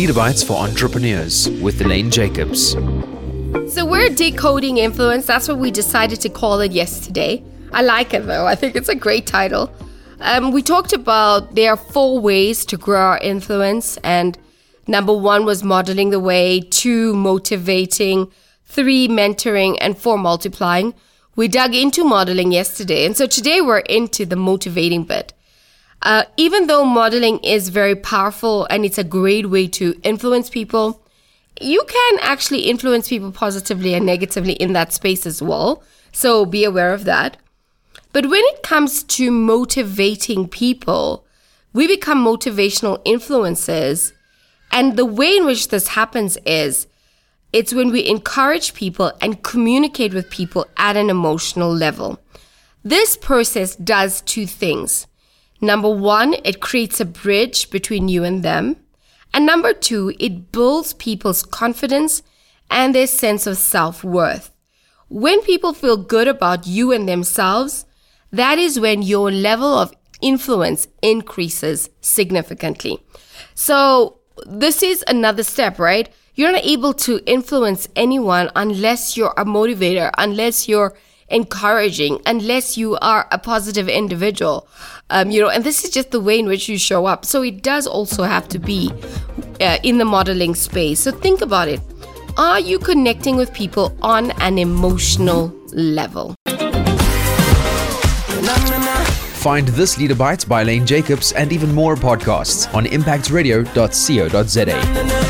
Leader Bites for Entrepreneurs with Elaine Jacobs. So we're decoding influence. That's what we decided to call it yesterday. I like it though. I think it's a great title. We talked about there are 4 ways to grow our influence. And number 1 was modeling the way, 2, motivating, 3, mentoring, and 4, multiplying. We dug into modeling yesterday. And so today we're into the motivating bit. Even though modeling is very powerful and it's a great way to influence people, you can actually influence people positively and negatively in that space as well. So be aware of that. But when it comes to motivating people, we become motivational influencers. And the way in which this happens is it's when we encourage people and communicate with people at an emotional level. This process does 2 things. Number 1, it creates a bridge between you and them. And number 2, it builds people's confidence and their sense of self-worth. When people feel good about you and themselves, that is when your level of influence increases significantly. So this is another step, right? You're not able to influence anyone unless you're a motivator, unless you're encouraging, unless you are a positive individual, and this is just the way in which you show up. So it does also have to be in the modeling space. So think about it. Are you connecting with people on an emotional level? Find this Leader Bites by Elaine Jacobs and even more podcasts on impactradio.co.za.